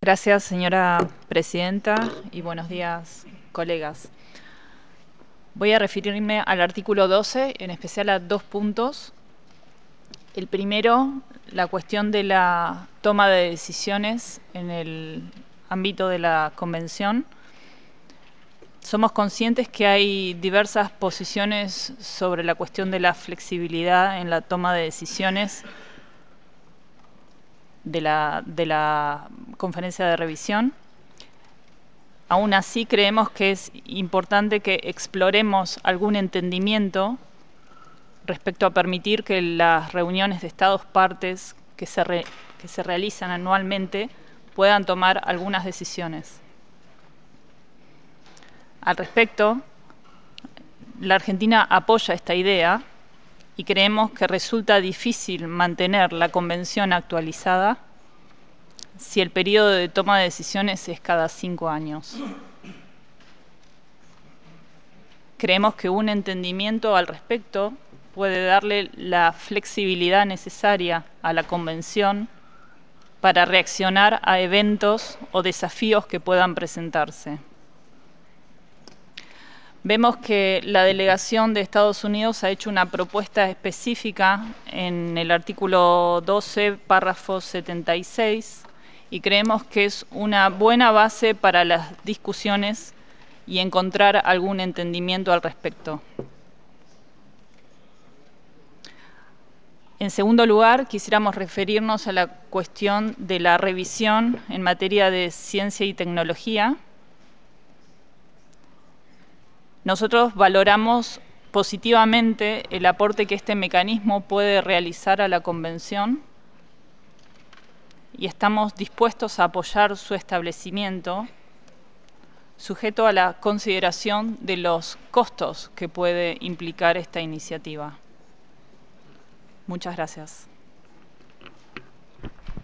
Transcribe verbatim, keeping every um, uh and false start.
Gracias, señora presidenta, y buenos días, colegas. Voy a referirme al artículo doce, en especial a dos puntos. El primero, la cuestión de la toma de decisiones en el ámbito de la Convención. Somos conscientes que hay diversas posiciones sobre la cuestión de la flexibilidad en la toma de decisiones de la, de la conferencia de revisión. Aún así, creemos que es importante que exploremos algún entendimiento respecto a permitir que las reuniones de Estados partes que se, re, que se realizan anualmente puedan tomar algunas decisiones. Al respecto, la Argentina apoya esta idea y creemos que resulta difícil mantener la convención actualizada si el periodo de toma de decisiones es cada cinco años. Creemos que un entendimiento al respecto puede darle la flexibilidad necesaria a la Convención para reaccionar a eventos o desafíos que puedan presentarse. Vemos que la delegación de Estados Unidos ha hecho una propuesta específica en el artículo doce, párrafo setenta y seis, y creemos que es una buena base para las discusiones y encontrar algún entendimiento al respecto. En segundo lugar, quisiéramos referirnos a la cuestión de la revisión en materia de ciencia y tecnología. Nosotros valoramos positivamente el aporte que este mecanismo puede realizar a la Convención y estamos dispuestos a apoyar su establecimiento, sujeto a la consideración de los costos que puede implicar esta iniciativa. Muchas gracias.